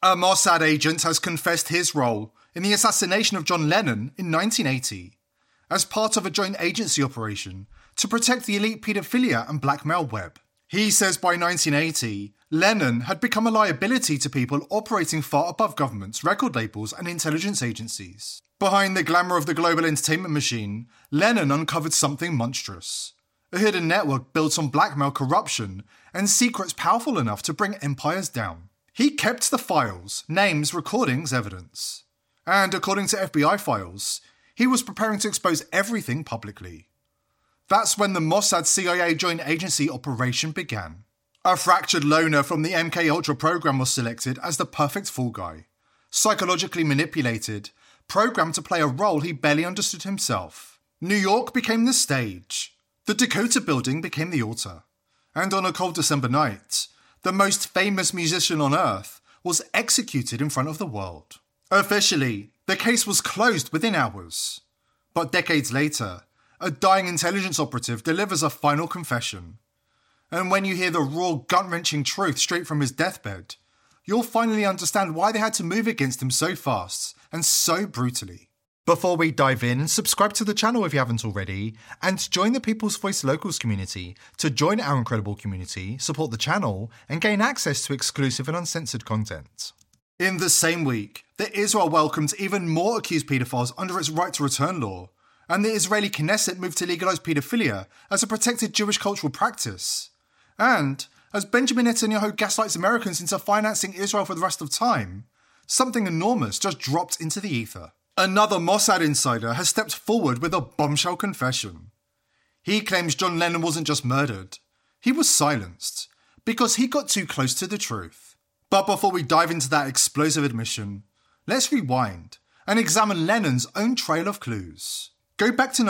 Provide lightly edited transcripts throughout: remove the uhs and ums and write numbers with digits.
A Mossad agent has confessed his role in the assassination of John Lennon in 1980 as part of a joint agency operation to protect the elite paedophilia and blackmail web. He says by 1980, Lennon had become a liability to people operating far above governments, record labels and intelligence agencies. Behind the glamour of the global entertainment machine, Lennon uncovered something monstrous. A hidden network built on blackmail, corruption, and secrets powerful enough to bring empires down. He kept the files, names, recordings, evidence. And according to FBI files, he was preparing to expose everything publicly. That's when the Mossad-CIA joint agency operation began. A fractured loner from the MKUltra program was selected as the perfect fall guy. Psychologically manipulated, programmed to play a role he barely understood himself. New York became the stage. The Dakota Building became the altar. And on a cold December night, the most famous musician on Earth was executed in front of the world. Officially, the case was closed within hours. But decades later, a dying intelligence operative delivers a final confession. And when you hear the raw, gut-wrenching truth straight from his deathbed, you'll finally understand why they had to move against him so fast and so brutally. Before we dive in, subscribe to the channel if you haven't already, and join the People's Voice Locals community to join our incredible community, support the channel, and gain access to exclusive and uncensored content. In the same week that Israel welcomed even more accused paedophiles under its right to return law, and the Israeli Knesset moved to legalise paedophilia as a protected Jewish cultural practice, and as Benjamin Netanyahu gaslights Americans into financing Israel for the rest of time, something enormous just dropped into the ether. Another Mossad insider has stepped forward with a bombshell confession. He claims John Lennon wasn't just murdered, he was silenced, because he got too close to the truth. But before we dive into that explosive admission, let's rewind and examine Lennon's own trail of clues. Go back to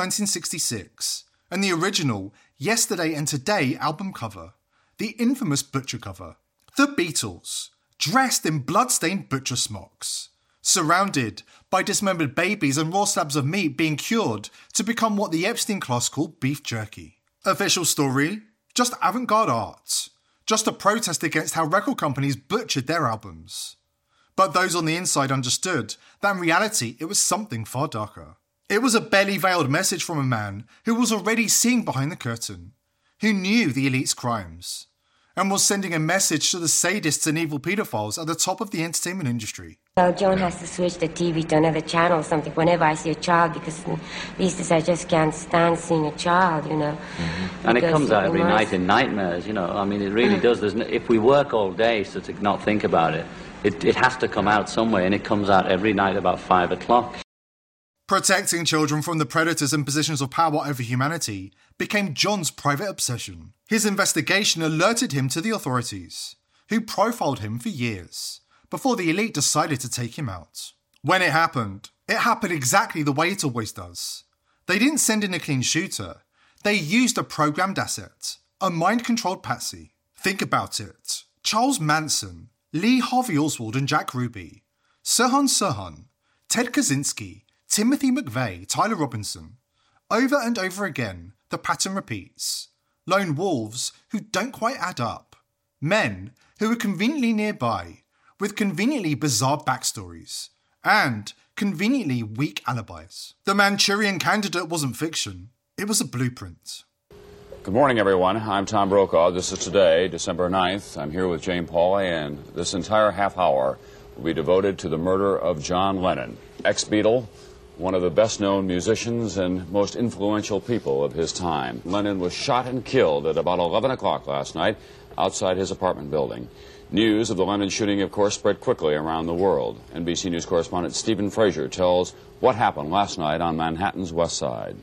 1966, and the original Yesterday and Today album cover, the infamous Butcher cover. The Beatles, dressed in blood-stained butcher smocks, surrounded by dismembered babies and raw slabs of meat being cured to become what the Epstein class called beef jerky. Official story? Just avant-garde art. Just a protest against how record companies butchered their albums. But those on the inside understood that in reality it was something far darker. It was a barely veiled message from a man who was already seeing behind the curtain, who knew the elite's crimes, and was sending a message to the sadists and evil paedophiles at the top of the entertainment industry. So John has to switch the TV to another channel or something whenever I see a child, because these days I just can't stand seeing a child, you know. Mm-hmm. And it comes out every night in nightmares, you know. I mean, it really does. If we work all day so to not think about it, it has to come out somewhere, and it comes out every night about 5 o'clock. Protecting children from the predators in positions of power over humanity became John's private obsession. His investigation alerted him to the authorities, who profiled him for years, before the elite decided to take him out. When it happened exactly the way it always does. They didn't send in a clean shooter, they used a programmed asset, a mind-controlled patsy. Think about it. Charles Manson, Lee Harvey Oswald and Jack Ruby, Sirhan Sirhan, Ted Kaczynski, Timothy McVeigh, Tyler Robinson. Over and over again, the pattern repeats. Lone wolves who don't quite add up. Men who are conveniently nearby, with conveniently bizarre backstories, and conveniently weak alibis. The Manchurian Candidate wasn't fiction, it was a blueprint. Good morning, everyone. I'm Tom Brokaw. This is today, December 9th. I'm here with Jane Pauley, and this entire half hour will be devoted to the murder of John Lennon, ex-Beatle, one of the best-known musicians and most influential people of his time. Lennon was shot and killed at about 11 o'clock last night outside his apartment building. News of the Lennon shooting, of course, spread quickly around the world. NBC News correspondent Stephen Frazier tells what happened last night on Manhattan's West Side.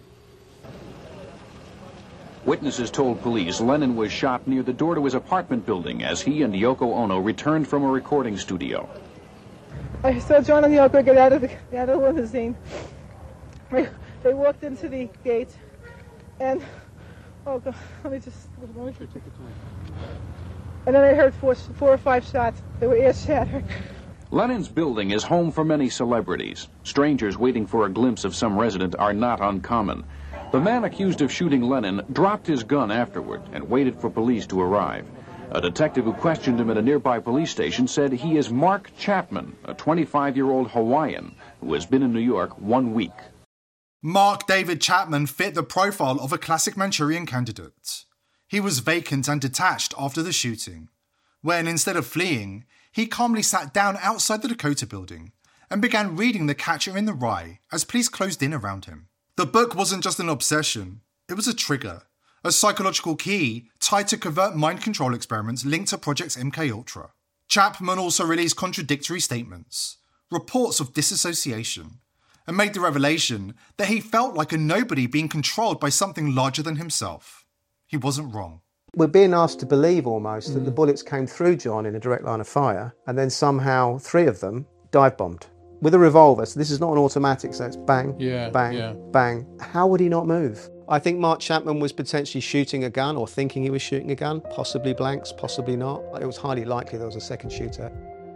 Witnesses told police Lennon was shot near the door to his apartment building as he and Yoko Ono returned from a recording studio. I saw John and Yoko get out of the limousine. They walked into the gate, and oh God, let me take the time. And then I heard four or five shots. They were ear-shattered. Lennon's building is home for many celebrities. Strangers waiting for a glimpse of some resident are not uncommon. The man accused of shooting Lennon dropped his gun afterward and waited for police to arrive. A detective who questioned him at a nearby police station said he is Mark Chapman, a 25-year-old Hawaiian who has been in New York 1 week. Mark David Chapman fit the profile of a classic Manchurian candidate. He was vacant and detached after the shooting, when instead of fleeing, he calmly sat down outside the Dakota building and began reading The Catcher in the Rye as police closed in around him. The book wasn't just an obsession, it was a trigger, a psychological key tied to covert mind control experiments linked to Project MKUltra. Chapman also released contradictory statements, reports of disassociation, and made the revelation that he felt like a nobody being controlled by something larger than himself. He wasn't wrong. We're being asked to believe almost that the bullets came through John in a direct line of fire, and then somehow 3 of them dive-bombed. With a revolver, so this is not an automatic, so it's bang, bang. How would he not move? I think Mark Chapman was potentially shooting a gun or thinking he was shooting a gun, possibly blanks, possibly not. It was highly likely there was a second shooter.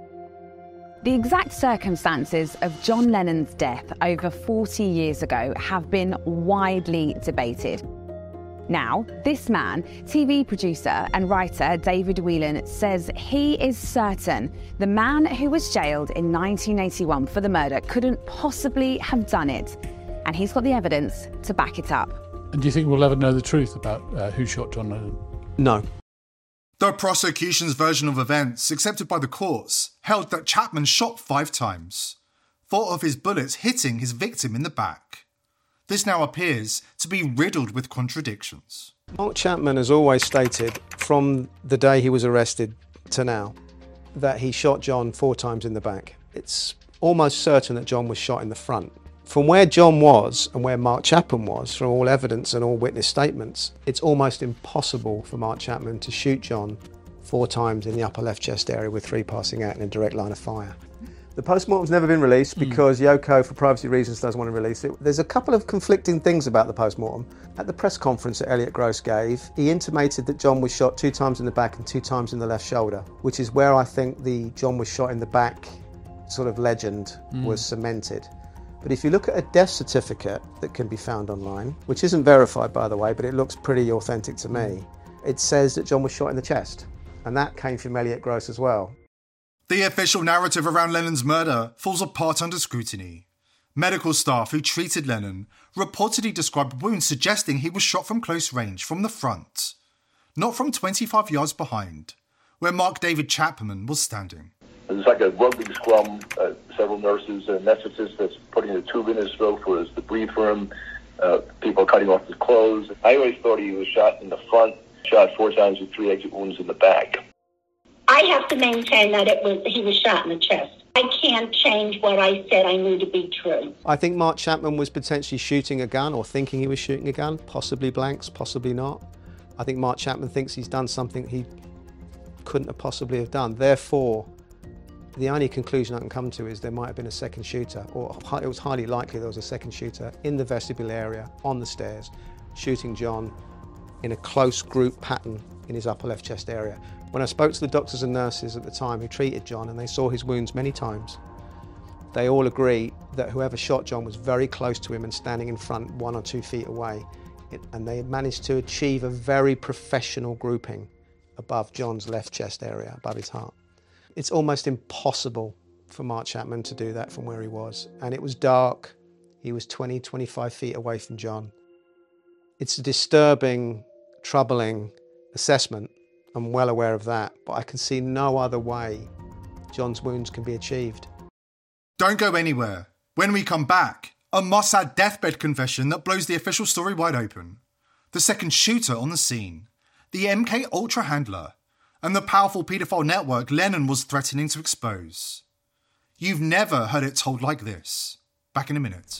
The exact circumstances of John Lennon's death over 40 years ago have been widely debated. Now, this man, TV producer and writer David Whelan, says he is certain the man who was jailed in 1981 for the murder couldn't possibly have done it. And he's got the evidence to back it up. And do you think we'll ever know the truth about who shot John Lennon? No. The prosecution's version of events, accepted by the courts, held that Chapman shot 5 times, 4 of his bullets hitting his victim in the back. This now appears to be riddled with contradictions. Mark Chapman has always stated, from the day he was arrested to now, that he shot John 4 times in the back. It's almost certain that John was shot in the front. From where John was and where Mark Chapman was, from all evidence and all witness statements, it's almost impossible for Mark Chapman to shoot John 4 times in the upper left chest area with 3 passing out in a direct line of fire. The post-mortem's never been released because Yoko, for privacy reasons, doesn't want to release it. There's a couple of conflicting things about the post-mortem. At the press conference that Elliot Gross gave, he intimated that John was shot 2 times in the back and 2 times in the left shoulder, which is where I think the John was shot in the back sort of legend was cemented. But if you look at a death certificate that can be found online, which isn't verified by the way, but it looks pretty authentic to me, it says that John was shot in the chest. And that came from Elliot Gross as well. The official narrative around Lennon's murder falls apart under scrutiny. Medical staff who treated Lennon reportedly described wounds suggesting he was shot from close range, from the front, not from 25 yards behind, where Mark David Chapman was standing. It's like a rugby scrum, several nurses and anesthetists that's putting a tube in his throat for us to breathe for him. People cutting off his clothes. I always thought he was shot in the front, shot 4 times with 3 exit wounds in the back. I have to maintain that he was shot in the chest. I can't change what I said I knew to be true. I think Mark Chapman was potentially shooting a gun or thinking he was shooting a gun, possibly blanks, possibly not. I think Mark Chapman thinks he's done something he couldn't have possibly have done. Therefore, the only conclusion I can come to is there might have been a second shooter, or it was highly likely there was a second shooter in the vestibule area, on the stairs, shooting John in a close group pattern in his upper left chest area. When I spoke to the doctors and nurses at the time who treated John, and they saw his wounds many times, they all agree that whoever shot John was very close to him and standing in front 1 or 2 feet away. And they managed to achieve a very professional grouping above John's left chest area, above his heart. It's almost impossible for Mark Chapman to do that from where he was. And it was dark. He was 20, 25 feet away from John. It's a disturbing, troubling assessment. I'm well aware of that, but I can see no other way John's wounds can be achieved. Don't go anywhere. When we come back, a Mossad deathbed confession that blows the official story wide open. The second shooter on the scene, the MKUltra handler, and the powerful paedophile network Lennon was threatening to expose. You've never heard it told like this. Back in a minute.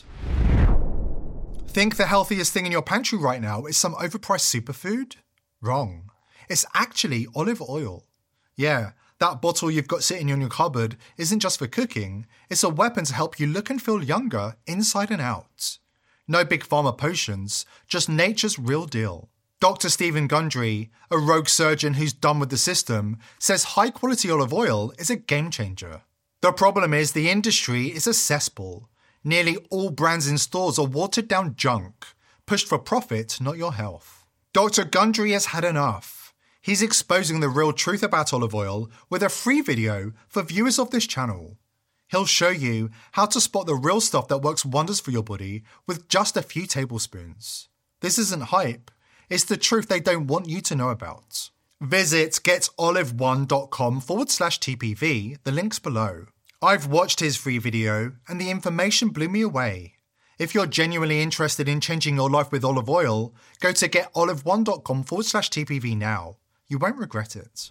Think the healthiest thing in your pantry right now is some overpriced superfood? Wrong. It's actually olive oil. Yeah, that bottle you've got sitting in your cupboard isn't just for cooking, it's a weapon to help you look and feel younger inside and out. No big pharma potions, just nature's real deal. Dr. Stephen Gundry, a rogue surgeon who's done with the system, says high-quality olive oil is a game changer. The problem is the industry is a cesspool. Nearly all brands in stores are watered-down junk, pushed for profit, not your health. Dr. Gundry has had enough. He's exposing the real truth about olive oil with a free video for viewers of this channel. He'll show you how to spot the real stuff that works wonders for your body with just a few tablespoons. This isn't hype, it's the truth they don't want you to know about. Visit getolive1.com/TPV, the link's below. I've watched his free video and the information blew me away. If you're genuinely interested in changing your life with olive oil, go to getolive1.com/TPV now. You won't regret it.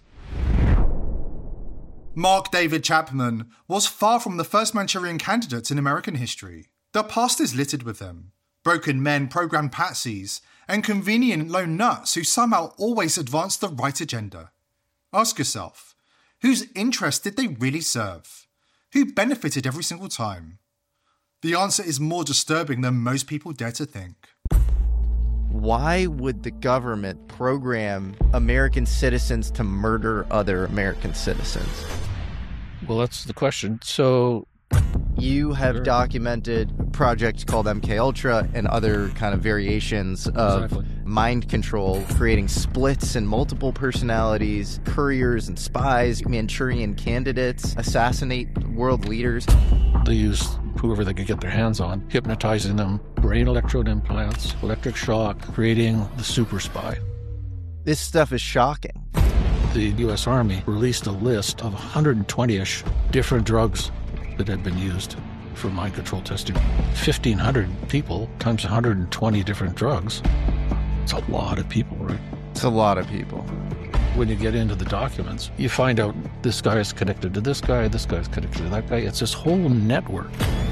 Mark David Chapman was far from the first Manchurian candidate in American history. The past is littered with them. Broken men, programmed patsies, and convenient lone nuts who somehow always advance the right agenda. Ask yourself, whose interest did they really serve? Who benefited every single time? The answer is more disturbing than most people dare to think. Why would the government program American citizens to murder other American citizens? Well, that's the question. So you have documented projects called MKUltra and other kind of variations of mind control, creating splits and multiple personalities, couriers and spies, Manchurian candidates, assassinate world leaders. They use whoever they could get their hands on, hypnotizing them, brain electrode implants, electric shock, creating the super spy. This stuff is shocking. The U.S. Army released a list of 120-ish different drugs that had been used for mind control testing. 1,500 people times 120 different drugs. It's a lot of people, right? It's a lot of people. When you get into the documents, you find out this guy is connected to this guy is connected to that guy. It's this whole network.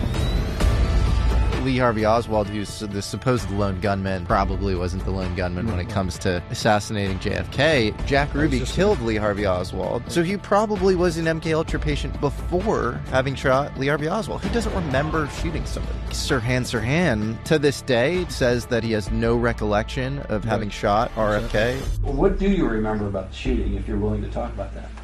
Lee Harvey Oswald, who's the supposed lone gunman, probably wasn't the lone gunman when it comes to assassinating JFK. Jack Ruby killed Lee Harvey Oswald, so he probably was an MKUltra patient before having shot Lee Harvey Oswald. Who doesn't remember shooting somebody? Sirhan, to this day, says that he has no recollection of having shot RFK. Well, what do you remember about the shooting, if you're willing to talk about that?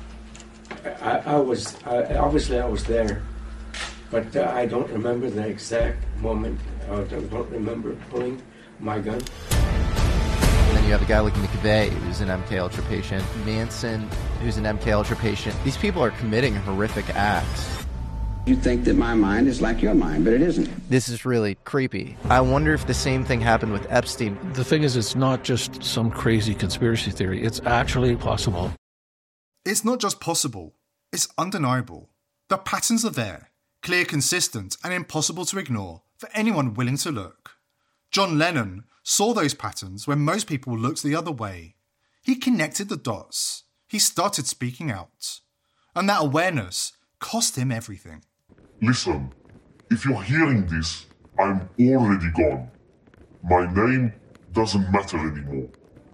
I was there. But I don't remember the exact moment. I don't remember pulling my gun. And then you have a guy like McVeigh, who's an MKUltra patient. Manson, who's an MKUltra patient. These people are committing horrific acts. You think that my mind is like your mind, but it isn't. This is really creepy. I wonder if the same thing happened with Epstein. The thing is, it's not just some crazy conspiracy theory. It's actually possible. It's not just possible. It's undeniable. The patterns are there. Clear, consistent, and impossible to ignore for anyone willing to look. John Lennon saw those patterns when most people looked the other way. He connected the dots. He started speaking out. And that awareness cost him everything. Listen, if you're hearing this, I'm already gone. My name doesn't matter anymore.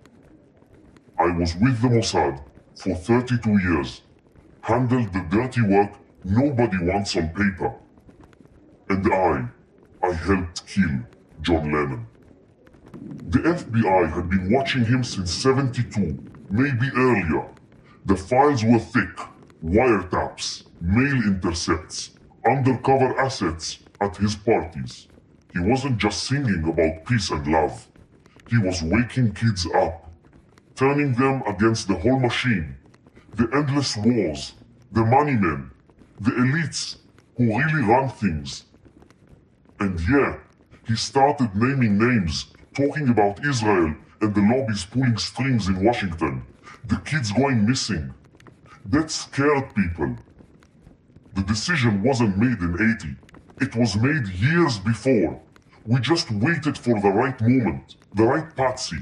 I was with the Mossad for 32 years, handled the dirty work nobody wants on paper. And I helped kill John Lennon. The FBI had been watching him since '72, maybe earlier. The files were thick, wiretaps, mail intercepts, undercover assets at his parties. He wasn't just singing about peace and love. He was waking kids up, turning them against the whole machine, the endless wars, the money men, the elites who really run things. And yeah, he started naming names, talking about Israel and the lobbies pulling strings in Washington, the kids going missing. That scared people. The decision wasn't made in '80. It was made years before. We just waited for the right moment, the right patsy.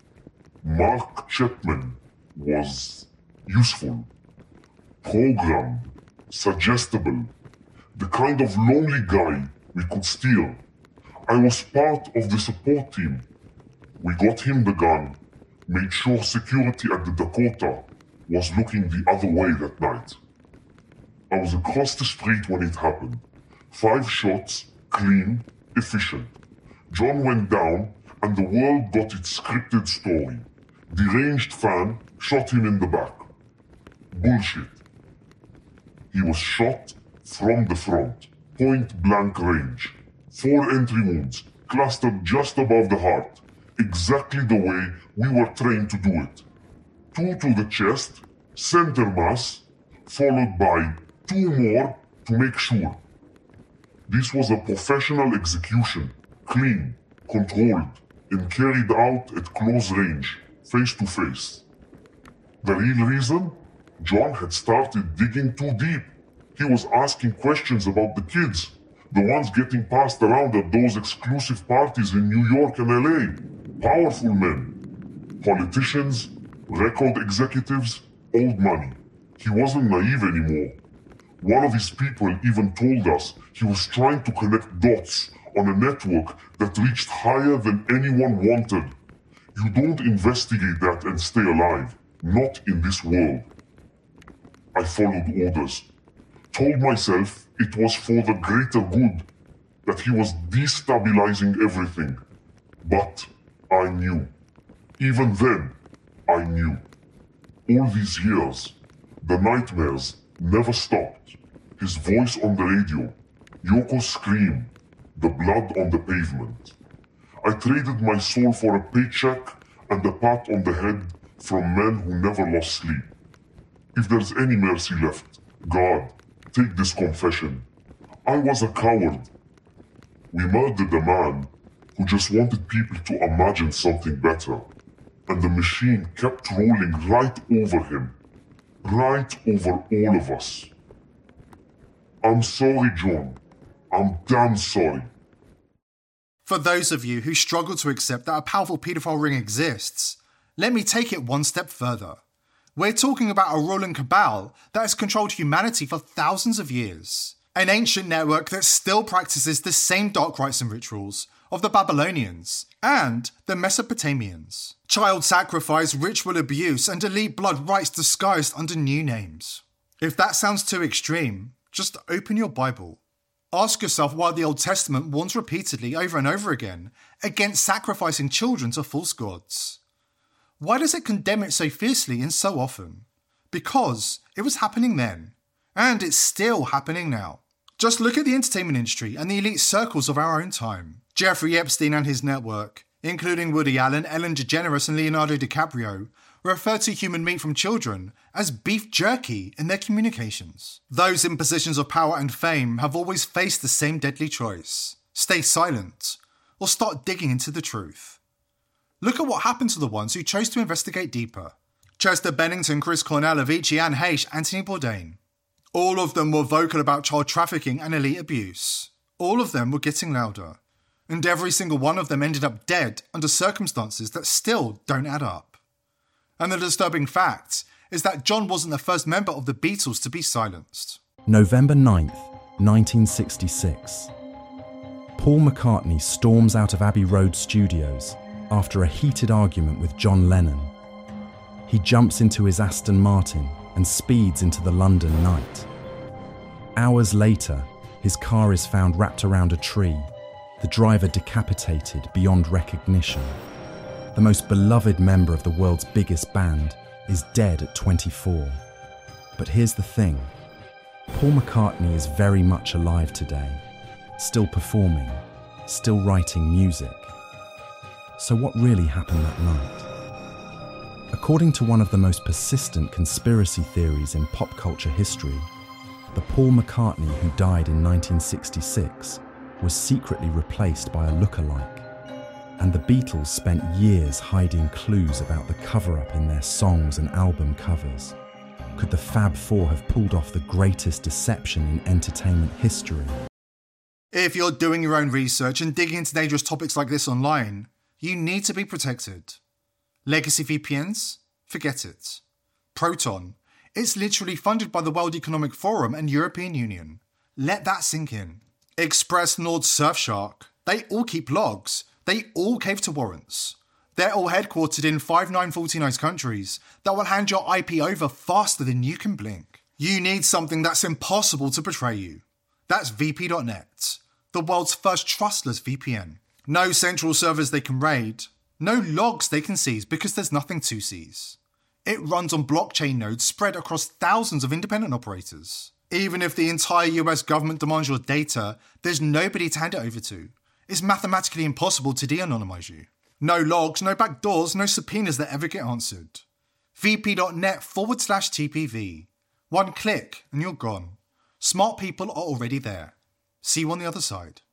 Mark Chapman was useful, programmed, suggestible, the kind of lonely guy we could steal. I was part of the support team. We got him the gun, made sure security at the Dakota was looking the other way that night. I was across the street when it happened. 5 shots, clean, efficient. John went down and the world got its scripted story. Deranged fan shot him in the back. Bullshit. He was shot from the front, point blank range. 4 entry wounds, clustered just above the heart, exactly the way we were trained to do it. 2 to the chest, center mass, followed by 2 more to make sure. This was a professional execution, clean, controlled, and carried out at close range, face to face. The real reason? John had started digging too deep. He was asking questions about the kids, the ones getting passed around at those exclusive parties in New York and LA. Powerful men, politicians, record executives, old money. He wasn't naive anymore. One of his people even told us he was trying to connect dots on a network that reached higher than anyone wanted. You don't investigate that and stay alive. Not in this world. I followed orders. Told myself it was for the greater good, that he was destabilizing everything. But I knew. Even then, I knew. All these years, the nightmares never stopped. His voice on the radio, Yoko's scream, the blood on the pavement. I traded my soul for a paycheck and a pat on the head from men who never lost sleep. If there's any mercy left, God, take this confession. I was a coward. We murdered a man who just wanted people to imagine something better. And the machine kept rolling right over him. Right over all of us. I'm sorry, John. I'm damn sorry. For those of you who struggle to accept that a powerful paedophile ring exists, let me take it one step further. We're talking about a ruling cabal that has controlled humanity for thousands of years. An ancient network that still practices the same dark rites and rituals of the Babylonians and the Mesopotamians. Child sacrifice, ritual abuse, and elite blood rites disguised under new names. If that sounds too extreme, just open your Bible. Ask yourself why the Old Testament warns repeatedly over and over again against sacrificing children to false gods. Why does it condemn it so fiercely and so often? Because it was happening then, and it's still happening now. Just look at the entertainment industry and the elite circles of our own time. Jeffrey Epstein and his network, including Woody Allen, Ellen DeGeneres and Leonardo DiCaprio, refer to human meat from children as beef jerky in their communications. Those in positions of power and fame have always faced the same deadly choice. Stay silent, or start digging into the truth. Look at what happened to the ones who chose to investigate deeper. Chester Bennington, Chris Cornell, Avicii, Anne Heche, Anthony Bourdain. All of them were vocal about child trafficking and elite abuse. All of them were getting louder. And every single one of them ended up dead under circumstances that still don't add up. And the disturbing fact is that John wasn't the first member of the Beatles to be silenced. November 9th, 1966. Paul McCartney storms out of Abbey Road Studios after a heated argument with John Lennon. He jumps into his Aston Martin and speeds into the London night. Hours later, his car is found wrapped around a tree, the driver decapitated beyond recognition. The most beloved member of the world's biggest band is dead at 24. But here's the thing. Paul McCartney is very much alive today, still performing, still writing music. So what really happened that night? According to one of the most persistent conspiracy theories in pop culture history, the Paul McCartney who died in 1966 was secretly replaced by a lookalike. And the Beatles spent years hiding clues about the cover-up in their songs and album covers. Could the Fab Four have pulled off the greatest deception in entertainment history? If you're doing your own research and digging into dangerous topics like this online, you need to be protected. Legacy VPNs? Forget it. Proton? It's literally funded by the World Economic Forum and European Union. Let that sink in. Express, Nord, Surfshark, they all keep logs. They all cave to warrants. They're all headquartered in 5949 countries that will hand your IP over faster than you can blink. You need something that's impossible to betray you. That's VP.net, the world's first trustless VPN. No central servers they can raid, no logs they can seize because there's nothing to seize. It runs on blockchain nodes spread across thousands of independent operators. Even if the entire US government demands your data, there's nobody to hand it over to. It's mathematically impossible to de-anonymize you. No logs, no backdoors, no subpoenas that ever get answered. vp.net/TPV. One click and you're gone. Smart people are already there. See you on the other side.